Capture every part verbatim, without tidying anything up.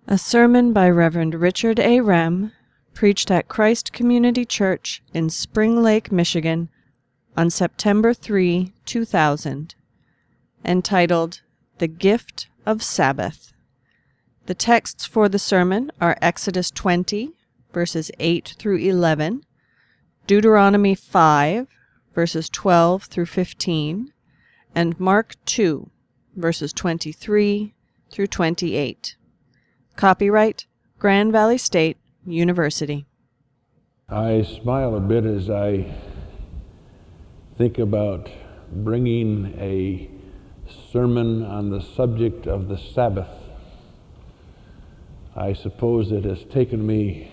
A sermon by Reverend Richard A. Rem, preached at Christ Community Church in Spring Lake, Michigan, on September third, two thousand, entitled, The Gift of Sabbath. The texts for the sermon are Exodus twenty, verses eight through eleven, Deuteronomy five, verses twelve through fifteen, and Mark two, verses twenty-three through twenty-eight. Copyright Grand Valley State University. I smile a bit as I think about bringing a sermon on the subject of the Sabbath. I suppose it has taken me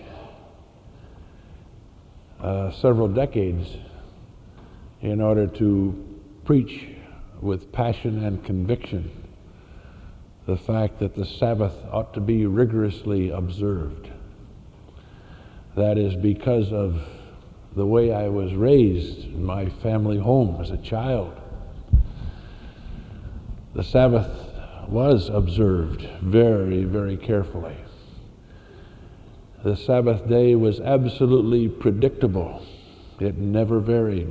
uh, several decades in order to preach with passion and conviction the fact that the Sabbath ought to be rigorously observed. That is because of the way I was raised in my family home as a child. The Sabbath was observed very, very carefully. The Sabbath day was absolutely predictable. It never varied.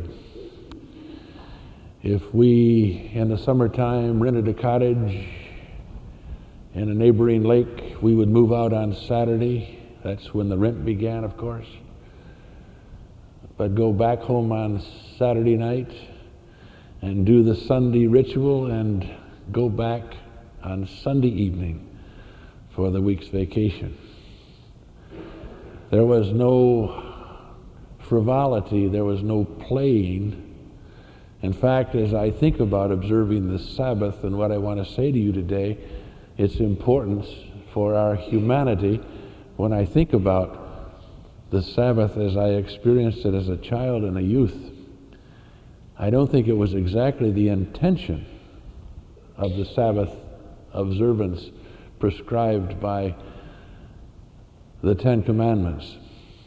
If we, in the summertime, rented a cottage in a neighboring lake, we would move out on Saturday. That's when the rent began, of course. But go back home on Saturday night and do the Sunday ritual and go back on Sunday evening for the week's vacation. There was no frivolity, there was no playing. In fact, as I think about observing the Sabbath and what I want to say to you today, its importance for our humanity, when I think about the Sabbath as I experienced it as a child and a youth, I don't think it was exactly the intention of the Sabbath observance prescribed by the Ten Commandments.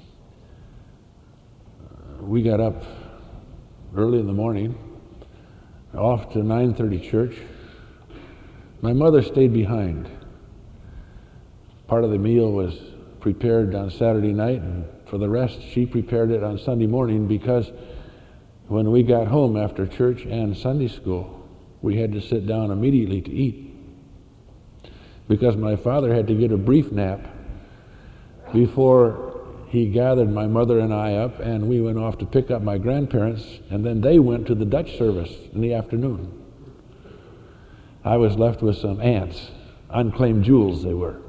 We got up early in the morning, off to nine thirty church. My mother stayed behind. Part of the meal was prepared on Saturday night, and for the rest, she prepared it on Sunday morning, because when we got home after church and Sunday school, we had to sit down immediately to eat, because my father had to get a brief nap before he gathered my mother and I up, and we went off to pick up my grandparents, and then they went to the Dutch service in the afternoon. I was left with some aunts, unclaimed jewels they were.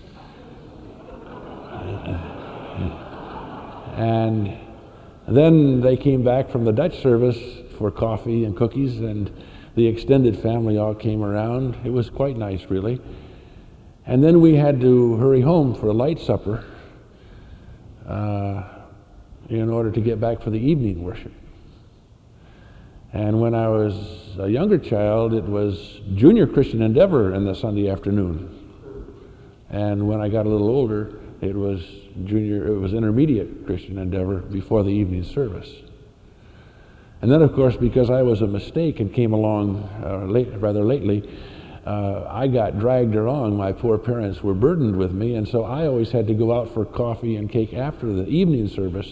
And then they came back from the Dutch service for coffee and cookies, and the extended family all came around. It was quite nice, really. And then we had to hurry home for a light supper uh, in order to get back for the evening worship. And when I was a younger child, it was Junior Christian Endeavor in the Sunday afternoon. And when I got a little older, it was junior, it was Intermediate Christian Endeavor before the evening service. And then, of course, because I was a mistake and came along uh, late, rather lately, uh, I got dragged along. My poor parents were burdened with me, and so I always had to go out for coffee and cake after the evening service.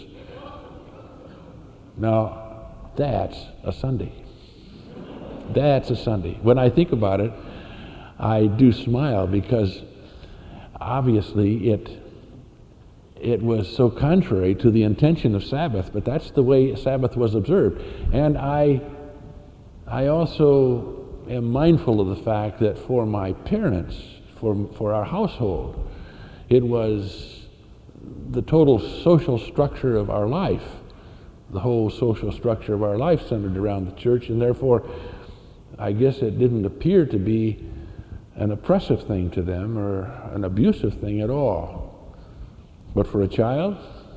Now, that's a Sunday. That's a Sunday. When I think about it, I do smile, because obviously it it was so contrary to the intention of Sabbath, but that's the way Sabbath was observed. And I I also am mindful of the fact that for my parents, for for our household, it was the total social structure of our life. The whole social structure of our life centered around the church, and therefore I guess it didn't appear to be an oppressive thing to them or an abusive thing at all. But for a child,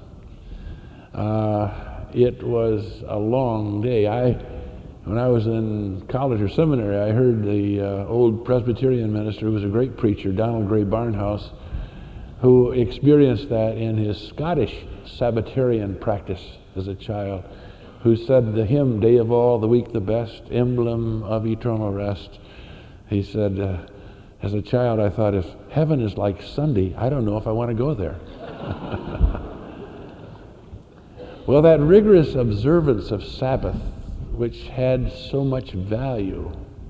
uh, it was a long day. I, when I was in college or seminary, I heard the uh, old Presbyterian minister, who was a great preacher, Donald Gray Barnhouse, who experienced that in his Scottish Sabbatarian practice as a child, who said the hymn, "Day of all the week the best, emblem of eternal rest." He said, uh, As a child, I thought, if heaven is like Sunday, I don't know if I want to go there. Well, that rigorous observance of Sabbath, which had so much value,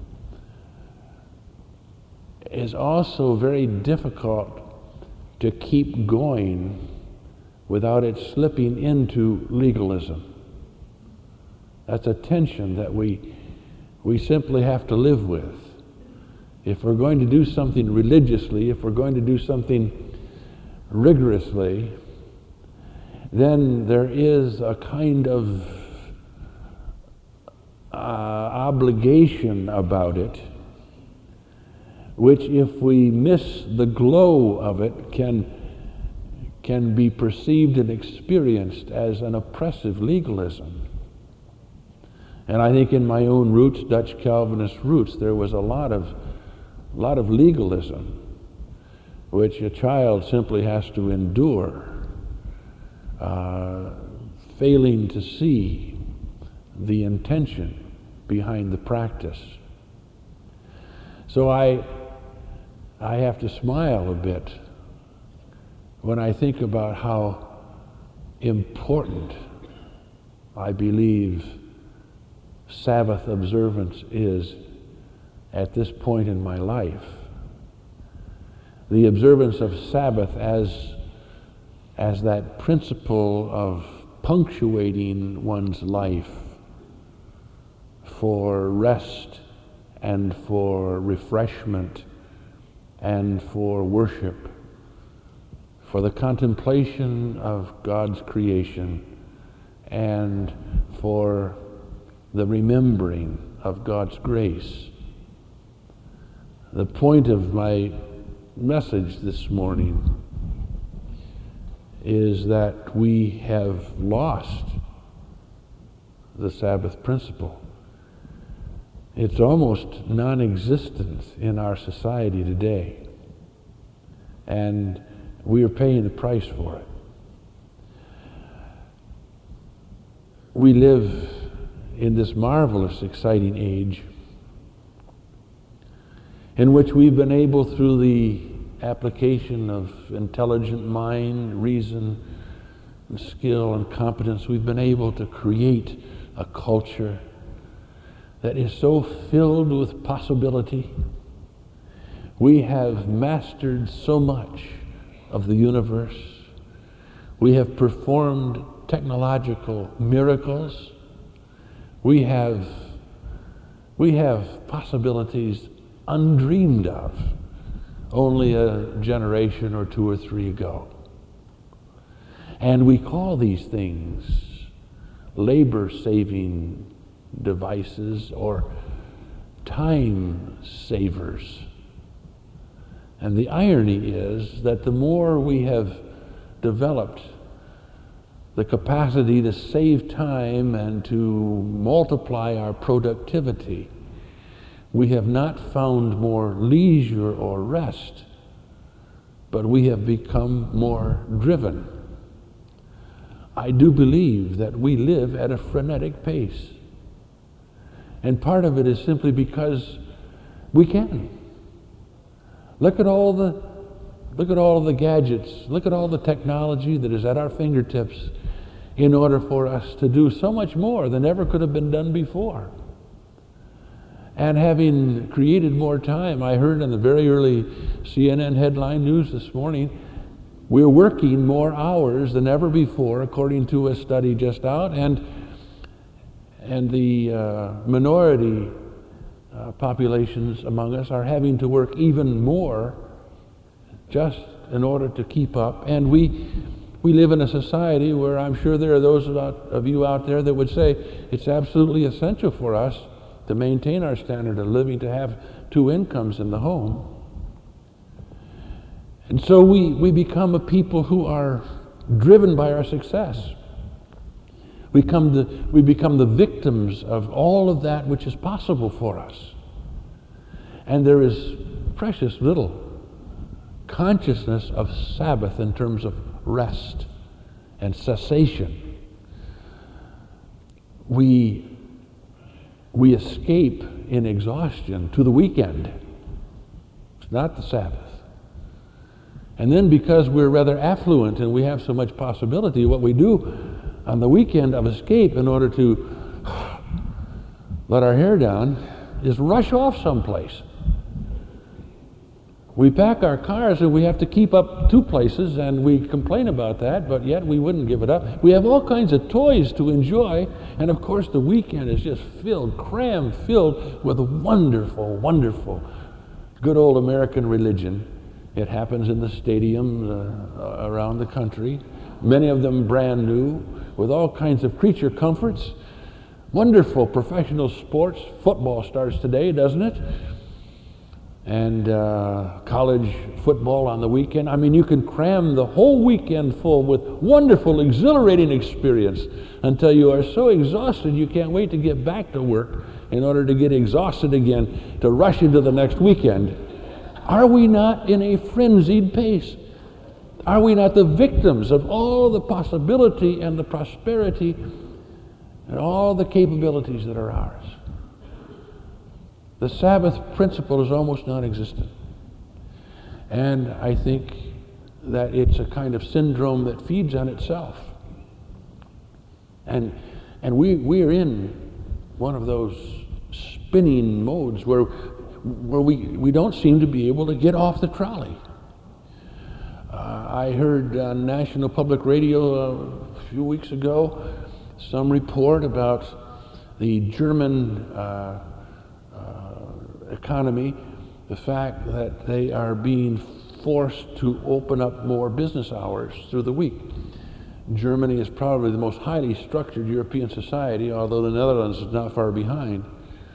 is also very difficult to keep going without it slipping into legalism. That's a tension that we we simply have to live with. If we're going to do something religiously, if we're going to do something rigorously, then there is a kind of uh, obligation about it, which, if we miss the glow of it, can can be perceived and experienced as an oppressive legalism. And I think in my own roots, Dutch Calvinist roots, there was a lot of a lot of legalism, which a child simply has to endure, uh, failing to see the intention behind the practice. So I, I have to smile a bit when I think about how important I believe Sabbath observance is at this point in my life. The observance of Sabbath as, as that principle of punctuating one's life for rest and for refreshment and for worship, for the contemplation of God's creation and for the remembering of God's grace. The point of my message this morning is that we have lost the Sabbath principle. It's almost non-existent in our society today, and we are paying the price for it. We live in this marvelous, exciting age in which we've been able, through the application of intelligent mind, reason, and skill and competence, we've been able to create a culture that is so filled with possibility. We have mastered so much of the universe. We have performed technological miracles. We have, we have possibilities undreamed of only a generation or two or three ago. And we call these things labor-saving devices or time savers. And the irony is that the more we have developed the capacity to save time and to multiply our productivity, we have not found more leisure or rest, but we have become more driven. I do believe that we live at a frenetic pace. And part of it is simply because we can. Look at all the look at all the gadgets, look at all the technology that is at our fingertips in order for us to do so much more than ever could have been done before. And having created more time, I heard in the very early C N N headline news this morning, we're working more hours than ever before, according to a study just out, and and the uh, minority uh, populations among us are having to work even more just in order to keep up. And we we live in a society where I'm sure there are those of you out there that would say it's absolutely essential for us to maintain our standard of living, to have two incomes in the home. And so we, we become a people who are driven by our success. We, come to, we become the victims of all of that which is possible for us. And there is precious little consciousness of Sabbath in terms of rest and cessation. We We escape in exhaustion to the weekend. not the Sabbath. And then because we're rather affluent and we have so much possibility, what we do on the weekend of escape in order to let our hair down is rush off someplace. We pack our cars and we have to keep up two places, and we complain about that, but yet we wouldn't give it up. We have all kinds of toys to enjoy, and of course the weekend is just filled, cram filled with wonderful, wonderful, good old American religion. It happens in the stadiums uh, around the country, many of them brand new, with all kinds of creature comforts. Wonderful professional sports. Football starts today, doesn't it? And uh, college football on the weekend. I mean, you can cram the whole weekend full with wonderful, exhilarating experience until you are so exhausted you can't wait to get back to work in order to get exhausted again to rush into the next weekend. Are we not in a frenzied pace? Are we not the victims of all the possibility and the prosperity and all the capabilities that are ours? The Sabbath principle is almost non-existent. And I think that it's a kind of syndrome that feeds on itself. And and we, we are in one of those spinning modes where, where we, we don't seem to be able to get off the trolley. Uh, I heard on National Public Radio a few weeks ago some report about the German uh, economy, the fact that they are being forced to open up more business hours through the week. Germany is probably the most highly structured European society, although the Netherlands is not far behind.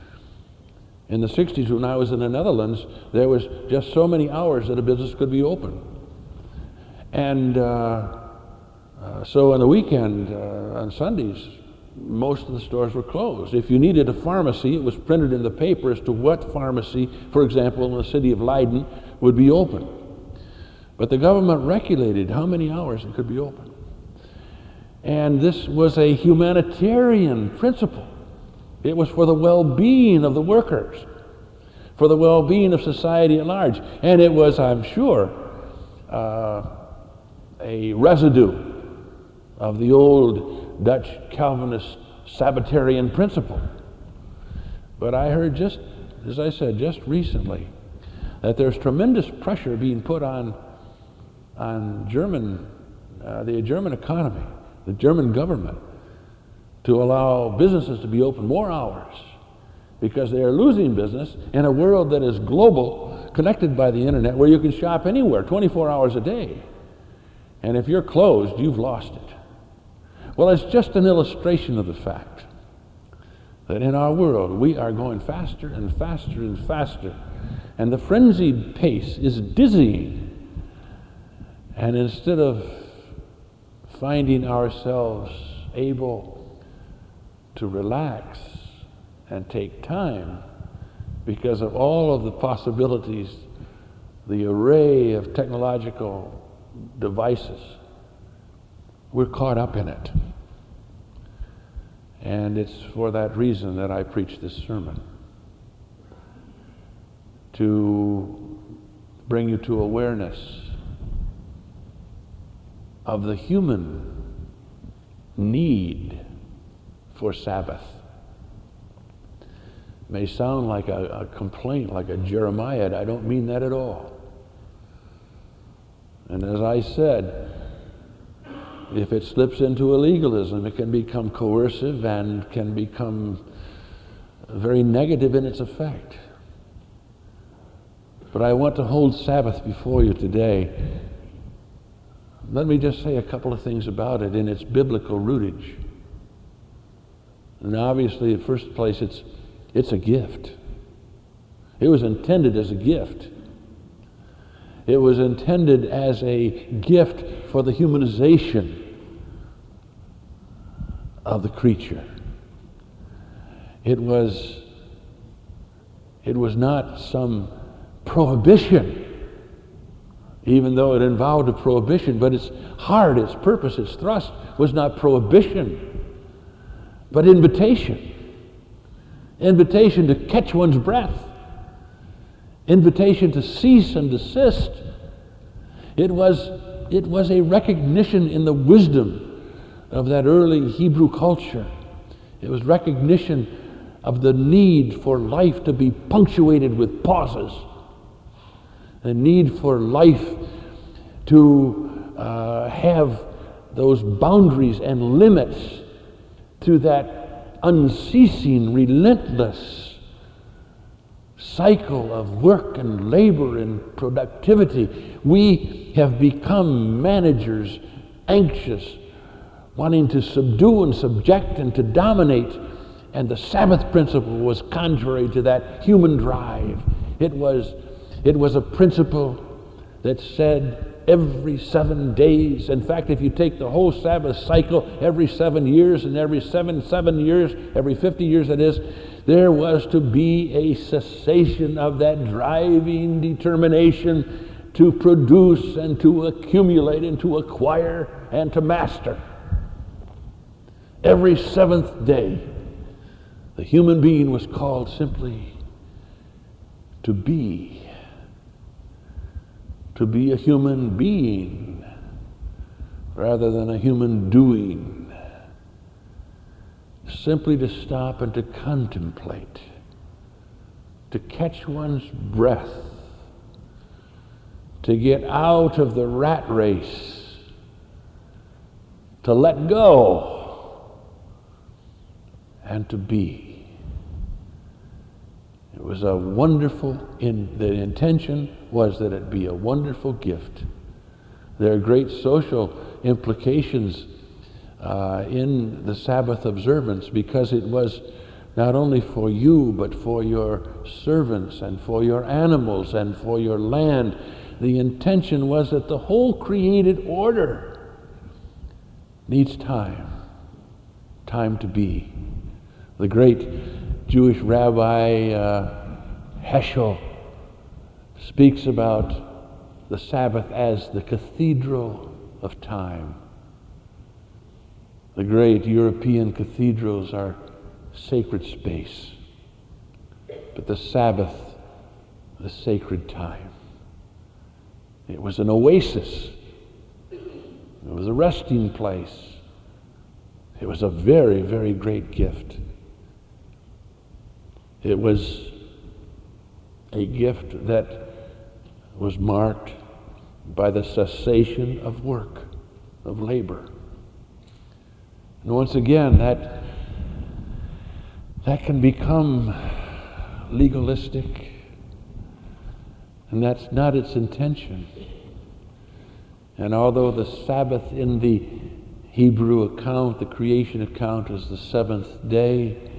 In the sixties, when I was in the Netherlands, there was just so many hours that a business could be open. And uh, uh, so on the weekend, uh, on Sundays, most of the stores were closed. If you needed a pharmacy, it was printed in the paper as to what pharmacy, for example, in the city of Leiden, would be open. But the government regulated how many hours it could be open. And this was a humanitarian principle. It was for the well-being of the workers, for the well-being of society at large. And it was, I'm sure, uh, a residue of the old Dutch Calvinist Sabbatarian principle. But I heard just, as I said, just recently, that there's tremendous pressure being put on on German, uh, the German economy, the German government, to allow businesses to be open more hours, because they are losing business in a world that is global, connected by the internet, where you can shop anywhere twenty-four hours a day. And if you're closed, you've lost it. Well, it's just an illustration of the fact that in our world we are going faster and faster and faster, and the frenzied pace is dizzying. And instead of finding ourselves able to relax and take time because of all of the possibilities, the array of technological devices, we're caught up in it. And it's for that reason that I preach this sermon, to bring you to awareness of the human need for Sabbath. It may sound like a, a complaint, like a Jeremiah. I don't mean that at all. And as I said, if it slips into a legalism, it can become coercive and can become very negative in its effect. But I want to hold Sabbath before you today. Let me just say a couple of things about it in its biblical rootage. And obviously, in the first place, it's, it's a gift. It was intended as a gift. It was intended as a gift for the humanization of the creature. It was, it was not some prohibition, even though it involved a prohibition, but its heart, its purpose, its thrust was not prohibition, but invitation. Invitation to catch one's breath invitation to cease and desist. It was, it was a recognition in the wisdom of that early Hebrew culture. It was recognition of the need for life to be punctuated with pauses, the need for life to uh, have those boundaries and limits to that unceasing, relentless cycle of work and labor and productivity. We have become managers, anxious, wanting to subdue and subject and to dominate, and the Sabbath principle was contrary to that human drive. It was, it was a principle that said every seven days, in fact, if you take the whole Sabbath cycle, every seven years, and every seven, seven years, every fifty years that is, there was to be a cessation of that driving determination to produce and to accumulate and to acquire and to master. Every seventh day, the human being was called simply to be. To be a human being rather than a human doing. Simply to stop and to contemplate, to catch one's breath, to get out of the rat race, to let go, and to be. It was a wonderful, in, the intention was that it be a wonderful gift. There are great social implications uh, in the Sabbath observance, because it was not only for you, but for your servants and for your animals and for your land. The intention was that the whole created order needs time, time to be. The great Jewish rabbi uh, Heschel speaks about the Sabbath as the cathedral of time. The great European cathedrals are sacred space, but the Sabbath, the sacred time. It was an oasis. It was a resting place. It was a very, very great gift. It was a gift that was marked by the cessation of work, of labor. And once again, that that can become legalistic, and that's not its intention. And although the Sabbath in the Hebrew account, the creation account, is the seventh day,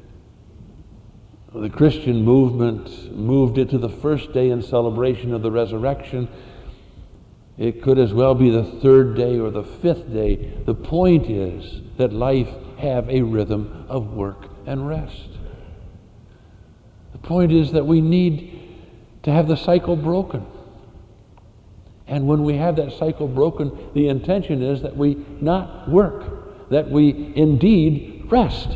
the Christian movement moved it to the first day in celebration of the resurrection. It could as well be the third day or the fifth day. The point is that life have a rhythm of work and rest. The point is that we need to have the cycle broken. And when we have that cycle broken, the intention is that we not work, that we indeed rest.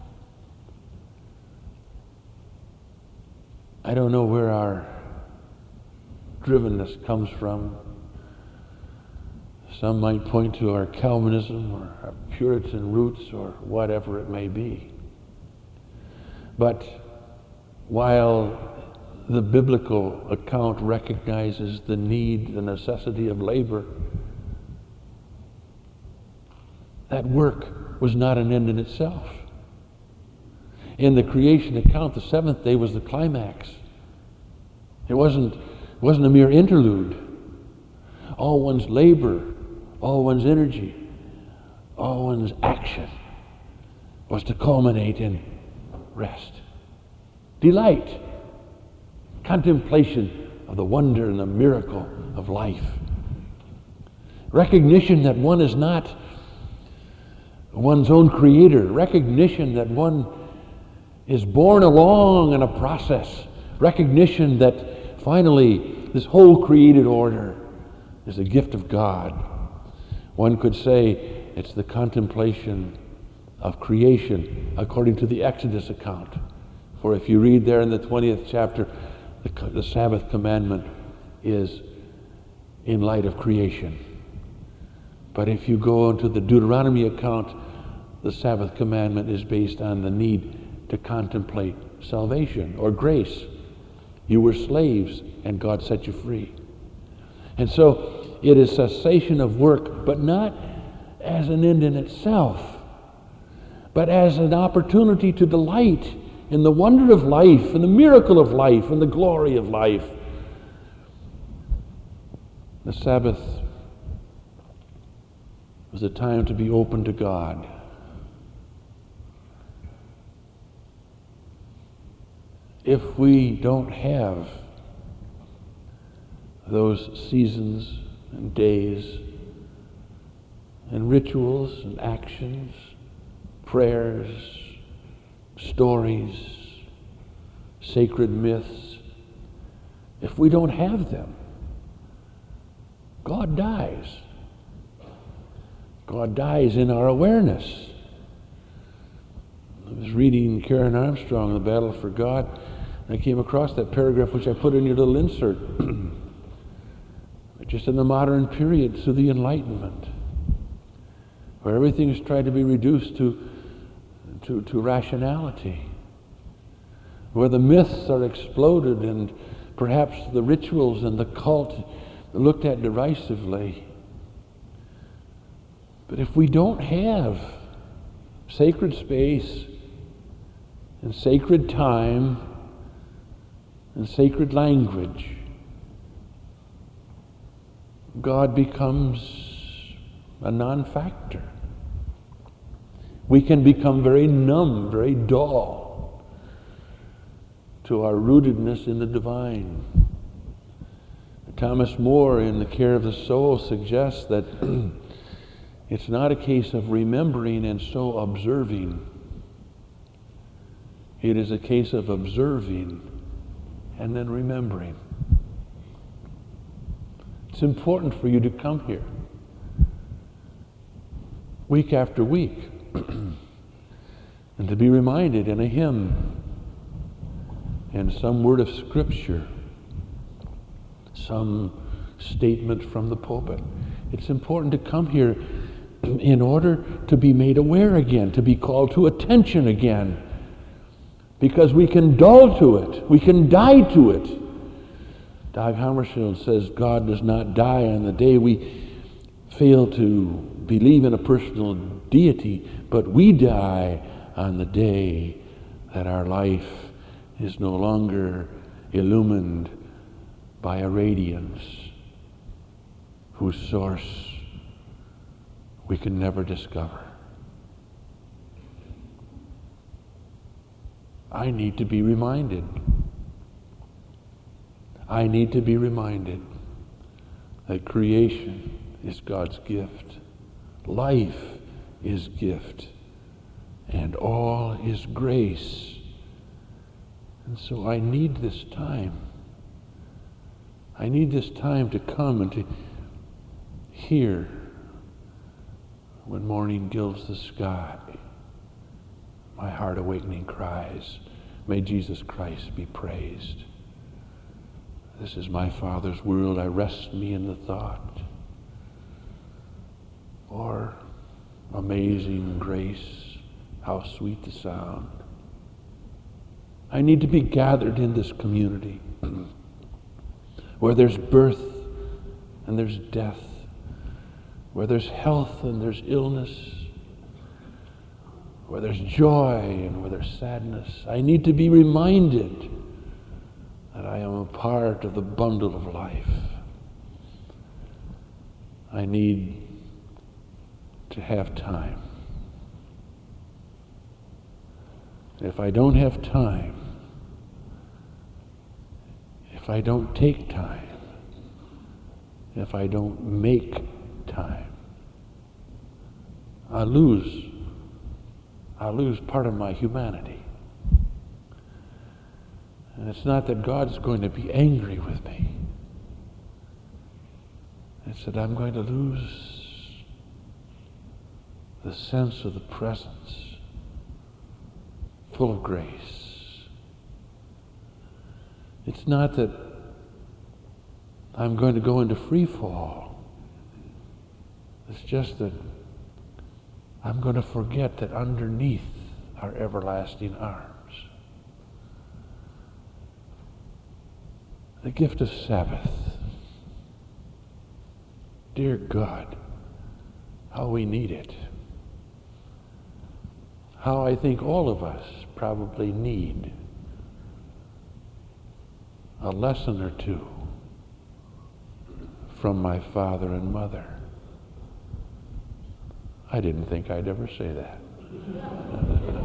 I don't know where our drivenness comes from. Some might point to our Calvinism or our Puritan roots or whatever it may be. But while the biblical account recognizes the need, the necessity of labor, that work was not an end in itself. In the creation account, the seventh day was the climax. It wasn't, it wasn't a mere interlude. All one's labor, all one's energy, all one's action was to culminate in rest, delight, contemplation of the wonder and the miracle of life. Recognition that one is not one's own creator. Recognition that one is born along in a process. Recognition that finally this whole created order is a gift of God. One could say it's the contemplation of creation according to the Exodus account. For if you read there in the twentieth chapter, the, the Sabbath commandment is in light of creation. But if you go into the Deuteronomy account, the Sabbath commandment is based on the need to contemplate salvation or grace. You were slaves and God set you free. And so it is cessation of work, but not as an end in itself, but as an opportunity to delight in the wonder of life, and the miracle of life, and the glory of life. The Sabbath was a time to be open to God. If we don't have those seasons and days and rituals and actions, prayers, stories, sacred myths, if we don't have them, God dies. God dies in our awareness. I was reading Karen Armstrong, The Battle for God, and I came across that paragraph which I put in your little insert. Just in the modern period, through the Enlightenment, where everything is tried to be reduced to, to, to rationality, where the myths are exploded and perhaps the rituals and the cult looked at derisively. But if we don't have sacred space and sacred time and sacred language, God becomes a non-factor. We can become very numb, very dull to our rootedness in the divine. Thomas More, in The Care of the Soul, suggests that it's not a case of remembering and so observing. It is a case of observing and then remembering. It's important for you to come here week after week and to be reminded in a hymn and some word of Scripture, some statement from the pulpit. It's important to come here in order to be made aware again, to be called to attention again, because we can dull to it, we can die to it. Dag Hammarskjöld says God does not die on the day we fail to believe in a personal deity, but we die on the day that our life is no longer illumined by a radiance whose source we can never discover. I need to be reminded. I need to be reminded that creation is God's gift. Life is gift. And all is grace. And so I need this time. I need this time to come and to hear when morning gilds the sky. My heart awakening cries, may Jesus Christ be praised. This is my Father's world, I rest me in the thought. Or, amazing grace, how sweet the sound. I need to be gathered in this community where there's birth and there's death, where there's health and there's illness, where there's joy and where there's sadness. I need to be reminded that I am a part of the bundle of life. I need to have time. If I don't have time, if I don't take time, if I don't make time, I lose, I lose part of my humanity. And it's not that God's going to be angry with me. It's that I'm going to lose the sense of the presence, full of grace. It's not that I'm going to go into free fall. It's just that I'm going to forget that underneath are everlasting arms. The gift of Sabbath. Dear God, how we need it. How I think all of us probably need a lesson or two from my father and mother. I didn't think I'd ever say that.